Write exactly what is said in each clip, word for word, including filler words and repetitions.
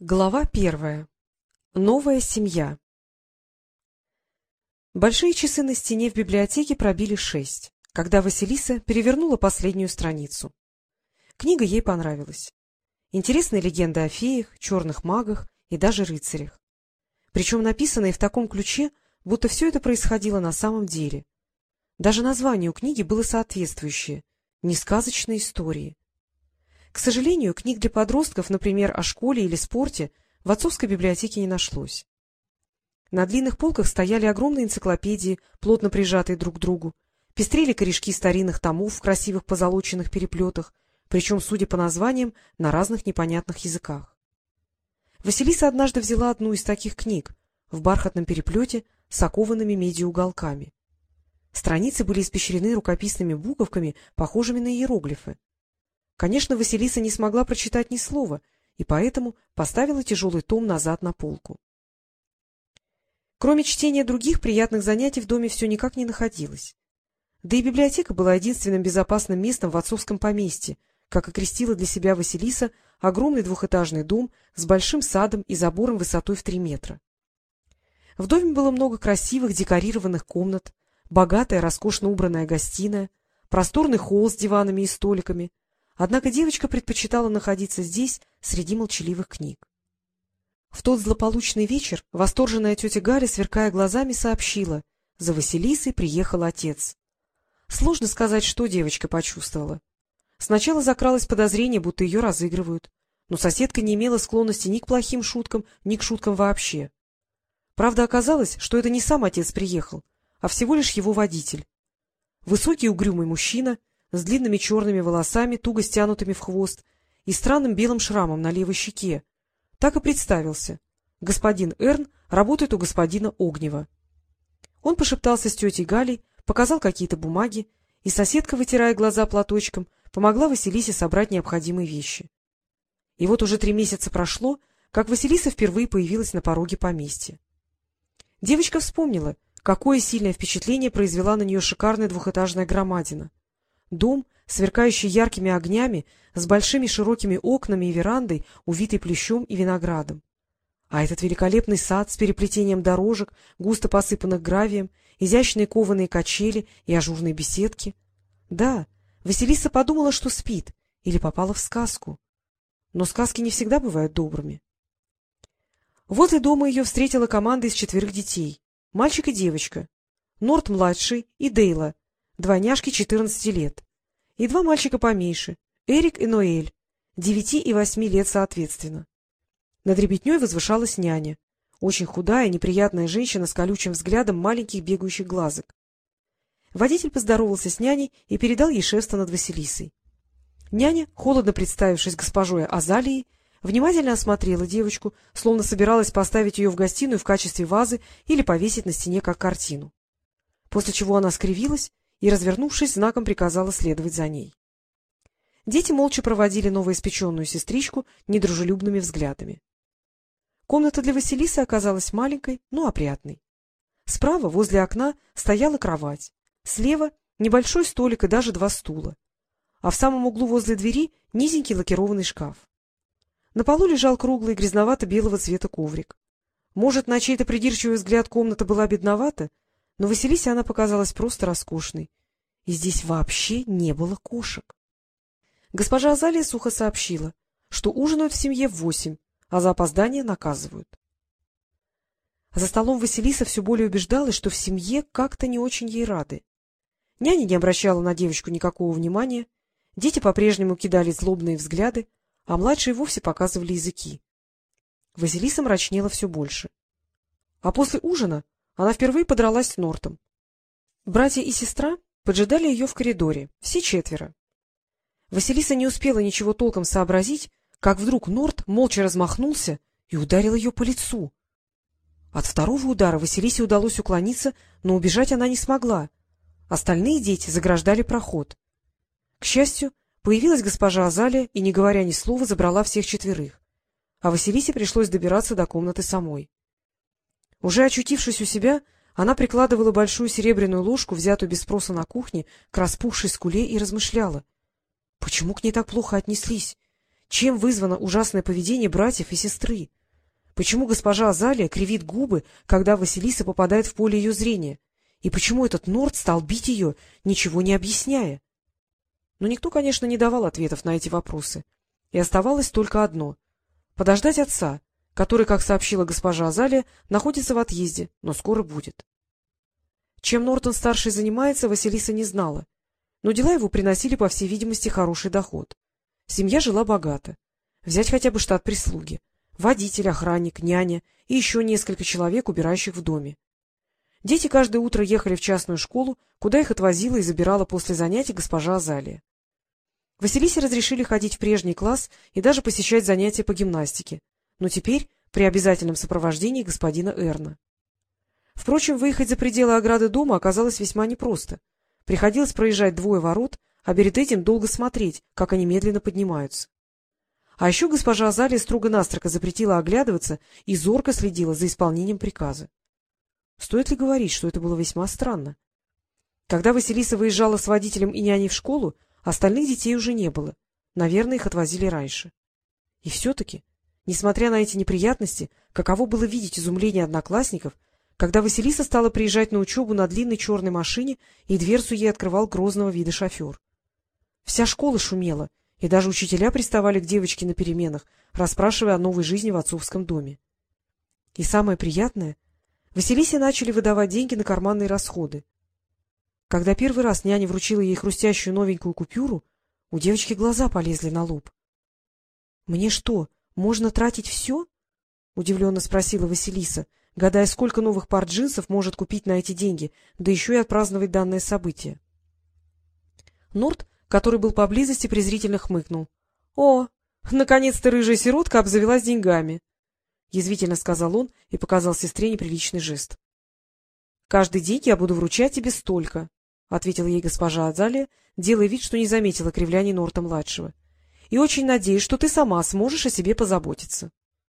Глава первая. Новая семья. Большие часы на стене в библиотеке пробили шесть, когда Василиса перевернула последнюю страницу. Книга ей понравилась. Интересные легенды о феях, черных магах и даже рыцарях. Причем написанные в таком ключе, будто все это происходило на самом деле. Даже название у книги было соответствующее — «Несказочные истории». К сожалению, книг для подростков, например, о школе или спорте, в отцовской библиотеке не нашлось. На длинных полках стояли огромные энциклопедии, плотно прижатые друг к другу, пестрели корешки старинных томов в красивых позолоченных переплетах, причем, судя по названиям, на разных непонятных языках. Василиса однажды взяла одну из таких книг в бархатном переплете с окованными медью уголками. Страницы были испещрены рукописными буковками, похожими на иероглифы. Конечно, Василиса не смогла прочитать ни слова, и поэтому поставила тяжелый том назад на полку. Кроме чтения других приятных занятий в доме все никак не находилось. Да и библиотека была единственным безопасным местом в отцовском поместье, как окрестила для себя Василиса огромный двухэтажный дом с большим садом и забором высотой в три метра. В доме было много красивых декорированных комнат, богатая, роскошно убранная гостиная, просторный холл с диванами и столиками. Однако девочка предпочитала находиться здесь, среди молчаливых книг. В тот злополучный вечер восторженная тетя Галя, сверкая глазами, сообщила: за Василисой приехал отец. Сложно сказать, что девочка почувствовала. Сначала закралось подозрение, будто ее разыгрывают, но соседка не имела склонности ни к плохим шуткам, ни к шуткам вообще. Правда, оказалось, что это не сам отец приехал, а всего лишь его водитель. Высокий угрюмый мужчина с длинными черными волосами, туго стянутыми в хвост, и странным белым шрамом на левой щеке. Так и представился. Господин Эрн работает у господина Огнева. Он пошептался с тетей Галей, показал какие-то бумаги, и соседка, вытирая глаза платочком, помогла Василисе собрать необходимые вещи. И вот уже три месяца прошло, как Василиса впервые появилась на пороге поместья. Девочка вспомнила, какое сильное впечатление произвела на нее шикарная двухэтажная громадина. Дом, сверкающий яркими огнями, с большими широкими окнами и верандой, увитой плющом и виноградом. А этот великолепный сад с переплетением дорожек, густо посыпанных гравием, изящные кованые качели и ажурные беседки. Да, Василиса подумала, что спит или попала в сказку. Но сказки не всегда бывают добрыми. Возле дома ее встретила команда из четверых детей. Мальчик и девочка. Норт-младший и Дейла, двойняшки четырнадцати лет, и два мальчика поменьше, Эрик и Ноэль, девяти и восьми лет соответственно. Над ребятней возвышалась няня, очень худая, неприятная женщина с колючим взглядом маленьких бегающих глазок. Водитель поздоровался с няней и передал ей шефство над Василисой. Няня, холодно представившись госпожой Азалией, внимательно осмотрела девочку, словно собиралась поставить ее в гостиную в качестве вазы или повесить на стене как картину. После чего она скривилась и, развернувшись, знаком приказала следовать за ней. Дети молча проводили новоиспеченную сестричку недружелюбными взглядами. Комната для Василисы оказалась маленькой, но опрятной. Справа, возле окна, стояла кровать, слева — небольшой столик и даже два стула, а в самом углу возле двери — низенький лакированный шкаф. На полу лежал круглый грязновато-белого цвета коврик. Может, на чей-то придирчивый взгляд комната была бедновата, но Василисе она показалась просто роскошной. И здесь вообще не было кошек. Госпожа Азалия сухо сообщила, что ужинают в семье в восемь, а за опоздание наказывают. За столом Василиса все более убеждалась, что в семье как-то не очень ей рады. Няня не обращала на девочку никакого внимания, дети по-прежнему кидали злобные взгляды, а младшие вовсе показывали языки. Василиса мрачнела все больше. А после ужина она впервые подралась с Нортом. Братья и сестра поджидали ее в коридоре, все четверо. Василиса не успела ничего толком сообразить, как вдруг Норт молча размахнулся и ударил ее по лицу. От второго удара Василисе удалось уклониться, но убежать она не смогла. Остальные дети заграждали проход. К счастью, появилась госпожа Азалия и, не говоря ни слова, забрала всех четверых, а Василисе пришлось добираться до комнаты самой. Уже очутившись у себя, она прикладывала большую серебряную ложку, взятую без спроса на кухне, к распухшей скуле и размышляла. Почему к ней так плохо отнеслись? Чем вызвано ужасное поведение братьев и сестры? Почему госпожа Азалия кривит губы, когда Василиса попадает в поле ее зрения? И почему этот Норт стал бить ее, ничего не объясняя? Но никто, конечно, не давал ответов на эти вопросы. И оставалось только одно — подождать отца, который, как сообщила госпожа Азалия, находится в отъезде, но скоро будет. Чем Нортон-старший занимается, Василиса не знала, но дела его приносили, по всей видимости, хороший доход. Семья жила богато. Взять хотя бы штат прислуги. Водитель, охранник, няня и еще несколько человек, убирающих в доме. Дети каждое утро ехали в частную школу, куда их отвозила и забирала после занятий госпожа Азалия. Василисе разрешили ходить в прежний класс и даже посещать занятия по гимнастике, но теперь при обязательном сопровождении господина Эрна. Впрочем, выехать за пределы ограды дома оказалось весьма непросто. Приходилось проезжать двое ворот, а перед этим долго смотреть, как они медленно поднимаются. А еще госпожа Азалия строго-настрого запретила оглядываться и зорко следила за исполнением приказа. Стоит ли говорить, что это было весьма странно? Когда Василиса выезжала с водителем и няней в школу, остальных детей уже не было. Наверное, их отвозили раньше. И все-таки, несмотря на эти неприятности, каково было видеть изумление одноклассников, когда Василиса стала приезжать на учебу на длинной черной машине, и дверцу ей открывал грозного вида шофер. Вся школа шумела, и даже учителя приставали к девочке на переменах, расспрашивая о новой жизни в отцовском доме. И самое приятное — Василисе начали выдавать деньги на карманные расходы. Когда первый раз няня вручила ей хрустящую новенькую купюру, у девочки глаза полезли на лоб. — Мне что, можно тратить все? — удивленно спросила Василиса, гадая, сколько новых пар джинсов может купить на эти деньги, да еще и отпраздновать данное событие. Норт, который был поблизости, презрительно хмыкнул. — О, наконец-то рыжая сиротка обзавелась деньгами! — язвительно сказал он и показал сестре неприличный жест. — Каждый день я буду вручать тебе столько, — ответила ей госпожа Азалия, делая вид, что не заметила кривляний Норта-младшего. — И очень надеюсь, что ты сама сможешь о себе позаботиться.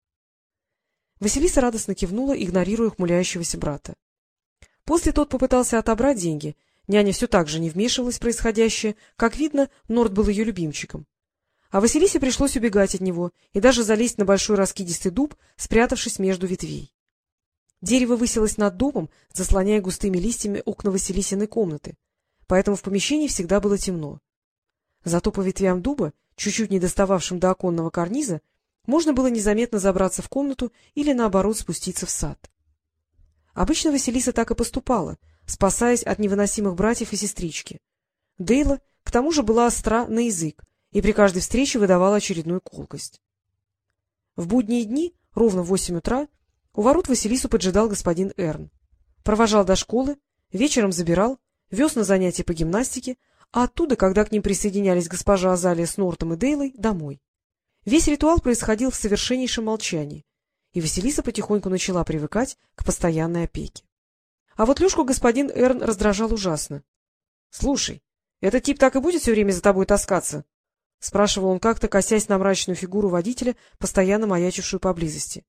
Василиса радостно кивнула, игнорируя ухмыляющегося брата. После тот попытался отобрать деньги. Няня все так же не вмешивалась в происходящее. Как видно, Норт был ее любимчиком. А Василисе пришлось убегать от него и даже залезть на большой раскидистый дуб, спрятавшись между ветвей. Дерево высилось над домом, заслоняя густыми листьями окна Василисиной комнаты, поэтому в помещении всегда было темно. Зато по ветвям дуба, чуть-чуть не достававшим до оконного карниза, можно было незаметно забраться в комнату или, наоборот, спуститься в сад. Обычно Василиса так и поступала, спасаясь от невыносимых братьев и сестрички. Дейла, к тому же, была остра на язык и при каждой встрече выдавала очередную колкость. В будние дни, ровно в восемь утра, у ворот Василису поджидал господин Эрн. Провожал до школы, вечером забирал, вез на занятия по гимнастике, а оттуда, когда к ним присоединялись госпожа Азалия с Нортом и Дейлой, домой. Весь ритуал происходил в совершеннейшем молчании, и Василиса потихоньку начала привыкать к постоянной опеке. А вот Лёшку господин Эрн раздражал ужасно. — Слушай, этот тип так и будет все время за тобой таскаться? — спрашивал он как-то, косясь на мрачную фигуру водителя, постоянно маячившую поблизости.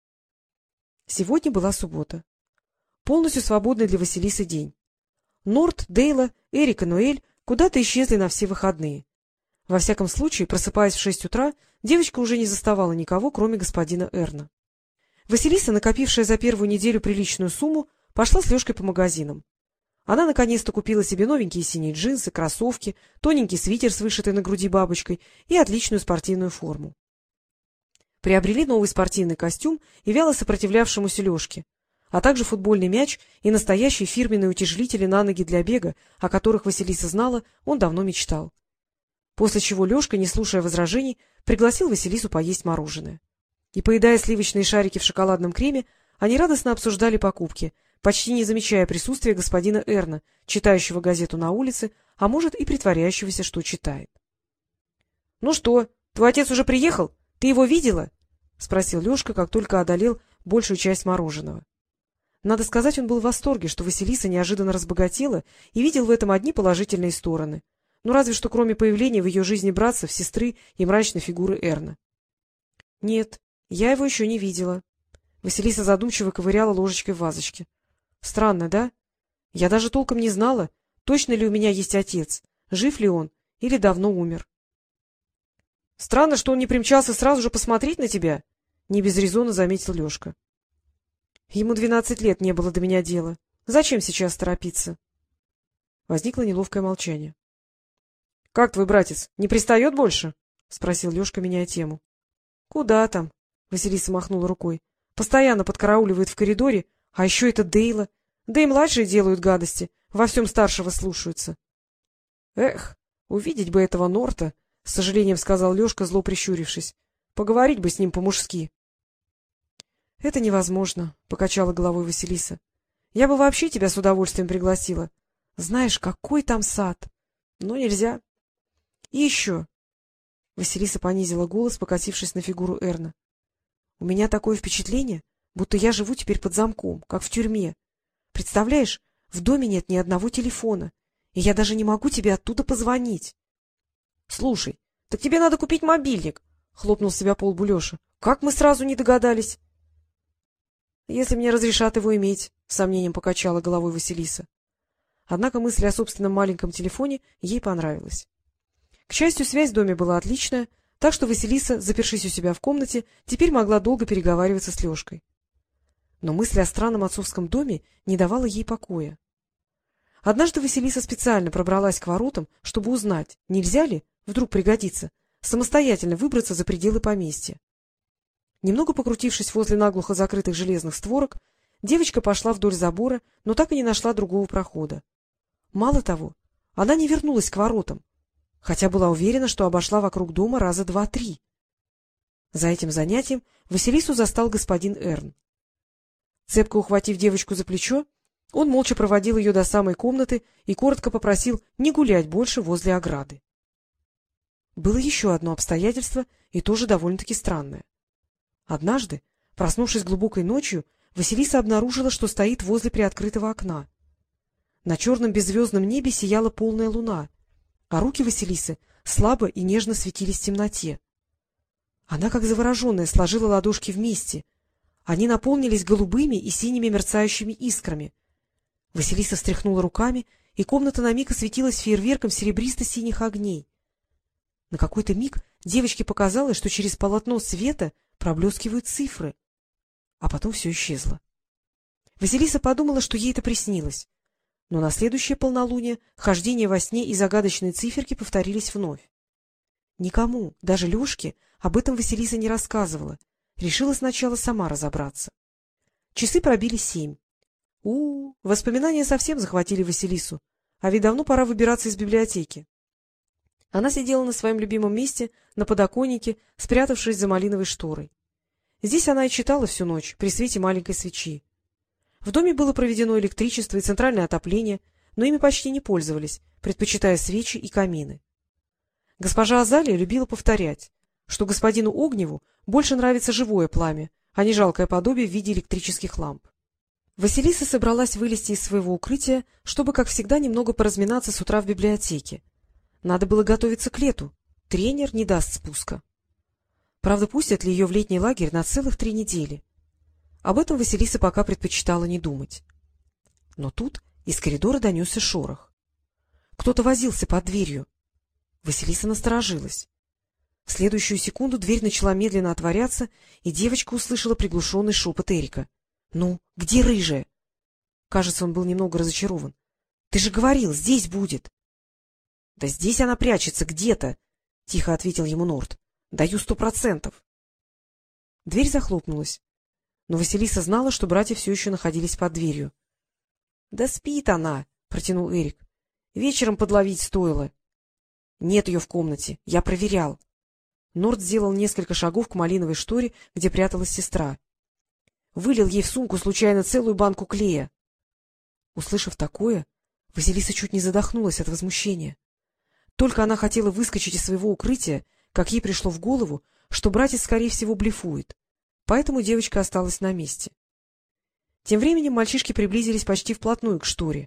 Сегодня была суббота. Полностью свободный для Василисы день. Норт, Дейла, Эрик и Ноэль куда-то исчезли на все выходные. Во всяком случае, просыпаясь в шесть утра, девочка уже не заставала никого, кроме господина Эрна. Василиса, накопившая за первую неделю приличную сумму, пошла с Лёшкой по магазинам. Она наконец-то купила себе новенькие синие джинсы, кроссовки, тоненький свитер с вышитой на груди бабочкой и отличную спортивную форму. Приобрели новый спортивный костюм и вяло сопротивлявшемуся Лёшке, а также футбольный мяч и настоящие фирменные утяжелители на ноги для бега, о которых Василиса знала, он давно мечтал. После чего Лёшка, не слушая возражений, пригласил Василису поесть мороженое. И, поедая сливочные шарики в шоколадном креме, они радостно обсуждали покупки, почти не замечая присутствия господина Эрна, читающего газету на улице, а может и притворяющегося, что читает. — Ну что, твой отец уже приехал? Ты его видела? — спросил Лёшка, как только одолел большую часть мороженого. Надо сказать, он был в восторге, что Василиса неожиданно разбогатела и видел в этом одни положительные стороны. Ну, разве что кроме появления в ее жизни братцев, сестры и мрачной фигуры Эрна. — Нет, я его еще не видела. Василиса задумчиво ковыряла ложечкой в вазочке. — Странно, да? Я даже толком не знала, точно ли у меня есть отец, жив ли он или давно умер. — — Странно, что он не примчался сразу же посмотреть на тебя, — не без резона заметил Лёшка. — Ему двенадцать лет не было до меня дела. Зачем сейчас торопиться? Возникло неловкое молчание. — Как твой братец, не пристает больше? — спросил Лёшка, меняя тему. — Куда там? — Василиса махнула рукой. — Постоянно подкарауливает в коридоре, а еще это Дейла. Да и младшие делают гадости, во всем старшего слушаются. — Эх, увидеть бы этого Норта, — с сожалением сказал Лёшка, зло прищурившись. — Поговорить бы с ним по-мужски. — Это невозможно, — покачала головой Василиса. — Я бы вообще тебя с удовольствием пригласила. Знаешь, какой там сад. Но нельзя. И еще. Василиса понизила голос, покатившись на фигуру Эрна. — У меня такое впечатление, будто я живу теперь под замком, как в тюрьме. Представляешь, в доме нет ни одного телефона, и я даже не могу тебе оттуда позвонить. — Слушай, так тебе надо купить мобильник, — хлопнул себя по лбу Леша. — Как мы сразу не догадались? — Если мне разрешат его иметь, — с сомнением покачала головой Василиса. Однако мысль о собственном маленьком телефоне ей понравилась. К счастью, связь в доме была отличная, так что Василиса, запершись у себя в комнате, теперь могла долго переговариваться с Лёшкой. Но мысль о странном отцовском доме не давала ей покоя. Однажды Василиса специально пробралась к воротам, чтобы узнать, нельзя ли, вдруг пригодится, самостоятельно выбраться за пределы поместья. Немного покрутившись возле наглухо закрытых железных створок, девочка пошла вдоль забора, но так и не нашла другого прохода. Мало того, она не вернулась к воротам, хотя была уверена, что обошла вокруг дома раза два-три. За этим занятием Василису застал господин Эрн. Цепко ухватив девочку за плечо, он молча проводил ее до самой комнаты и коротко попросил не гулять больше возле ограды. Было еще одно обстоятельство, и тоже довольно-таки странное. Однажды, проснувшись глубокой ночью, Василиса обнаружила, что стоит возле приоткрытого окна. На черном беззвездном небе сияла полная луна, а руки Василисы слабо и нежно светились в темноте. Она, как завороженная, сложила ладошки вместе. Они наполнились голубыми и синими мерцающими искрами. Василиса встряхнула руками, и комната на миг осветилась фейерверком серебристо-синих огней. На какой-то миг девочке показалось, что через полотно света проблескивают цифры, а потом все исчезло. Василиса подумала, что ей это приснилось, но на следующее полнолуние хождение во сне и загадочные циферки повторились вновь. Никому, даже Лёшке, об этом Василиса не рассказывала, решила сначала сама разобраться. Часы пробили семь. У, -у воспоминания совсем захватили Василису, а ведь давно пора выбираться из библиотеки. Она сидела на своем любимом месте, на подоконнике, спрятавшись за малиновой шторой. Здесь она и читала всю ночь, при свете маленькой свечи. В доме было проведено электричество и центральное отопление, но ими почти не пользовались, предпочитая свечи и камины. Госпожа Азалия любила повторять, что господину Огневу больше нравится живое пламя, а не жалкое подобие в виде электрических ламп. Василиса собралась вылезти из своего укрытия, чтобы, как всегда, немного поразминаться с утра в библиотеке. Надо было готовиться к лету. Тренер не даст спуска. Правда, пустят ли ее в летний лагерь на целых три недели? Об этом Василиса пока предпочитала не думать. Но тут из коридора донесся шорох. Кто-то возился под дверью. Василиса насторожилась. В следующую секунду дверь начала медленно отворяться, и девочка услышала приглушенный шепот Эрика. — Ну, где рыжая? Кажется, он был немного разочарован. — Ты же говорил, здесь будет. — Да здесь она прячется где-то, — тихо ответил ему Норт. — Даю сто процентов. Дверь захлопнулась, но Василиса знала, что братья все еще находились под дверью. — Да спит она, — протянул Эрик. — Вечером подловить стоило. — Нет ее в комнате, я проверял. Норт сделал несколько шагов к малиновой шторе, где пряталась сестра. Вылил ей в сумку случайно целую банку клея. Услышав такое, Василиса чуть не задохнулась от возмущения. Только она хотела выскочить из своего укрытия, как ей пришло в голову, что братец, скорее всего, блефует, поэтому девочка осталась на месте. Тем временем мальчишки приблизились почти вплотную к шторе.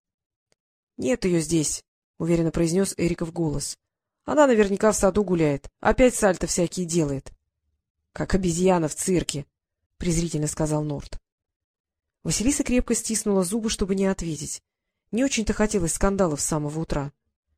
— Нет ее здесь, — уверенно произнес Эриков голос. — Она наверняка в саду гуляет, опять сальто всякие делает. — Как обезьяна в цирке, — презрительно сказал Норт. Василиса крепко стиснула зубы, чтобы не ответить. Не очень-то хотелось скандалов с самого утра.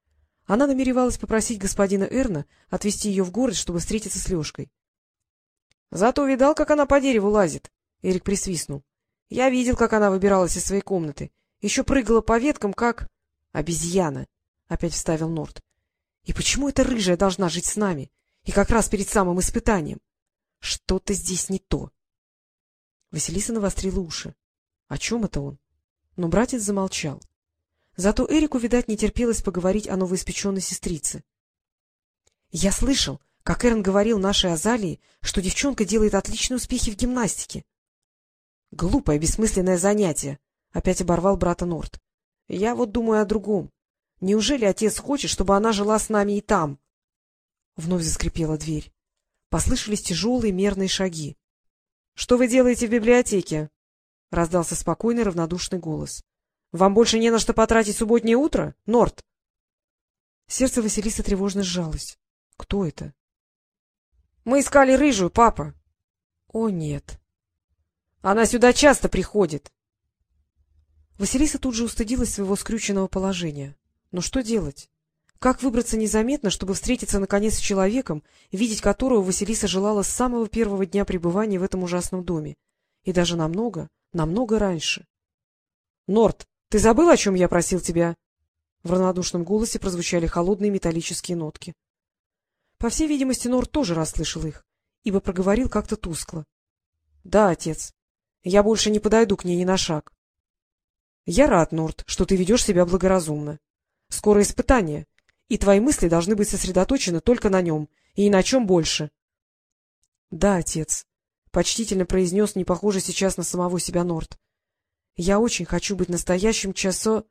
Она намеревалась попросить господина Эрна отвезти ее в город, чтобы встретиться с Лёшкой. — Зато видал, как она по дереву лазит? — Эрик присвистнул. — Я видел, как она выбиралась из своей комнаты. Еще прыгала по веткам, как... — Обезьяна, — опять вставил Норт. — И почему эта рыжая должна жить с нами? И как раз перед самым испытанием? Что-то здесь не то. Василиса навострила уши. О чем это он? Но братец замолчал. Зато Эрику, видать, не терпелось поговорить о новоиспеченной сестрице. — Я слышал, как Эрн говорил нашей Азалии, что девчонка делает отличные успехи в гимнастике. — Глупое, бессмысленное занятие, — опять оборвал брата Норт. — Я вот думаю о другом. Неужели отец хочет, чтобы она жила с нами и там? Вновь заскрипела дверь. Послышались тяжелые мерные шаги. — Что вы делаете в библиотеке? — раздался спокойный, равнодушный голос. — Вам больше не на что потратить субботнее утро, Норт? Сердце Василисы тревожно сжалось. Кто это? — Мы искали рыжую, папа. — О, нет. — Она сюда часто приходит. Василиса тут же устыдилась своего скрюченного положения. Но что делать? Как выбраться незаметно, чтобы встретиться наконец с человеком, видеть которого Василиса желала с самого первого дня пребывания в этом ужасном доме? И даже намного, намного раньше. — Норт, ты забыл, о чем я просил тебя? В равнодушном голосе прозвучали холодные металлические нотки. По всей видимости, Норт тоже расслышал их, ибо проговорил как-то тускло. — Да, отец. Я больше не подойду к ней ни на шаг. — Я рад, Норт, что ты ведешь себя благоразумно. Скоро испытание, и твои мысли должны быть сосредоточены только на нем, и ни на чем больше. — Да, отец, — почтительно произнес не похожий сейчас на самого себя Норт. — Я очень хочу быть настоящим часо...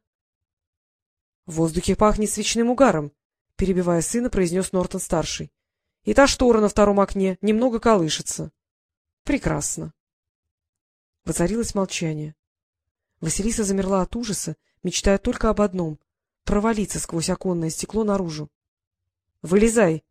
— В воздухе пахнет свечным угаром, — перебивая сына, произнес Нортон-старший. — И та штора на втором окне немного колышется. — Прекрасно. Воцарилось молчание. Василиса замерла от ужаса, мечтая только об одном — провалиться сквозь оконное стекло наружу. — Вылезай!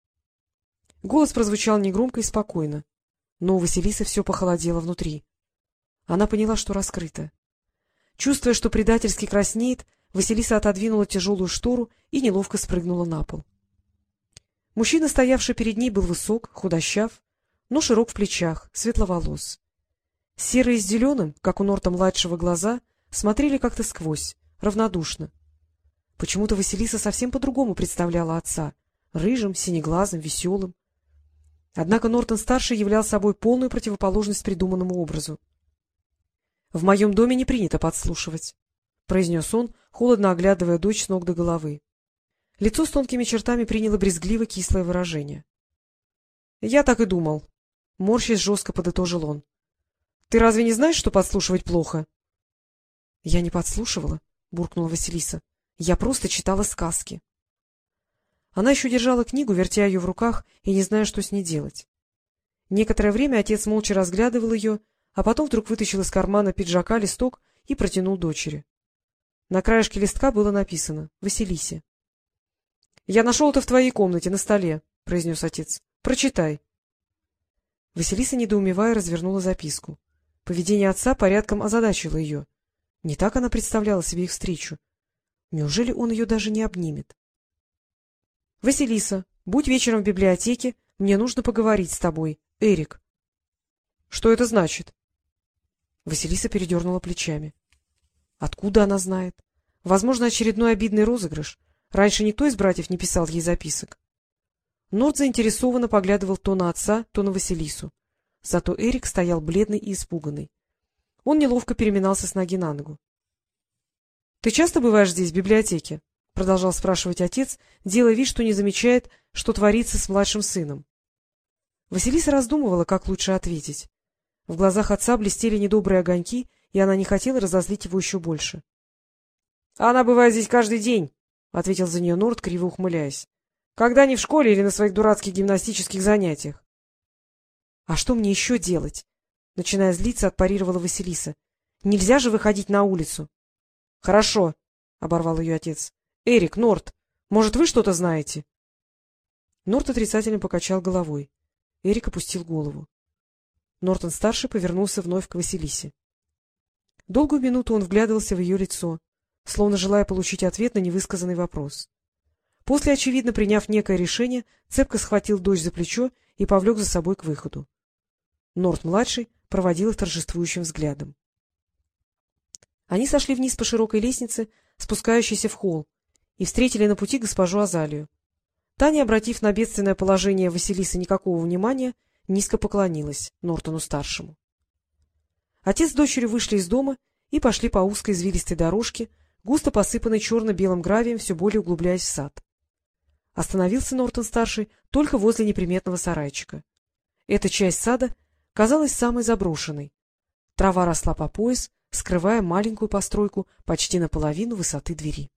Голос прозвучал негромко и спокойно, но у Василисы все похолодело внутри. Она поняла, что раскрыта. Чувствуя, что предательски краснеет, Василиса отодвинула тяжелую штору и неловко спрыгнула на пол. Мужчина, стоявший перед ней, был высок, худощав, но широк в плечах, светловолос. Серые с зеленым, как у Норта-младшего, глаза смотрели как-то сквозь, равнодушно. Почему-то Василиса совсем по-другому представляла отца — рыжим, синеглазым, веселым. Однако Нортон-старший являл собой полную противоположность придуманному образу. — В моем доме не принято подслушивать, — произнес он, холодно оглядывая дочь с ног до головы. Лицо с тонкими чертами приняло брезгливо-кислое выражение. — Я так и думал, — морщась жестко подытожил он. — Ты разве не знаешь, что подслушивать плохо? — Я не подслушивала, — буркнула Василиса. — Я просто читала сказки. Она еще держала книгу, вертя ее в руках и не зная, что с ней делать. Некоторое время отец молча разглядывал ее, а потом вдруг вытащил из кармана пиджака листок и протянул дочери. На краешке листка было написано «Василисе». — Я нашел это в твоей комнате, на столе, — произнес отец. — Прочитай. Василиса, недоумевая, развернула записку. Поведение отца порядком озадачило ее. Не так она представляла себе их встречу. Неужели он ее даже не обнимет? — Василиса, будь вечером в библиотеке, мне нужно поговорить с тобой. Эрик. — Что это значит? Василиса передернула плечами. Откуда она знает? Возможно, очередной обидный розыгрыш. Раньше никто из братьев не писал ей записок. Норт заинтересованно поглядывал то на отца, то на Василису. Зато Эрик стоял бледный и испуганный. Он неловко переминался с ноги на ногу. — Ты часто бываешь здесь, в библиотеке? — продолжал спрашивать отец, делая вид, что не замечает, что творится с младшим сыном. Василиса раздумывала, как лучше ответить. В глазах отца блестели недобрые огоньки, и она не хотела разозлить его еще больше. — Она бывает здесь каждый день, — ответил за нее Норт, криво ухмыляясь. — Когда не в школе или на своих дурацких гимнастических занятиях. — А что мне еще делать? — начиная злиться, отпарировала Василиса. — Нельзя же выходить на улицу. — Хорошо, — оборвал ее отец. — Эрик, Норт, может, вы что-то знаете? Норт отрицательно покачал головой. Эрик опустил голову. Нортон-старший повернулся вновь к Василисе. Долгую минуту он вглядывался в ее лицо, словно желая получить ответ на невысказанный вопрос. После, очевидно, приняв некое решение, цепко схватил дочь за плечо и повлек за собой к выходу. Норт-младший проводил их торжествующим взглядом. Они сошли вниз по широкой лестнице, спускающейся в холл, и встретили на пути госпожу Азалию. Та, не обратив на бедственное положение Василисы никакого внимания, низко поклонилась Нортону-старшему. Отец с дочерью вышли из дома и пошли по узкой извилистой дорожке, густо посыпанной черно-белым гравием, все более углубляясь в сад. Остановился Нортон-старший только возле неприметного сарайчика. Эта часть сада казалась самой заброшенной. Трава росла по пояс, скрывая маленькую постройку почти наполовину высоты двери.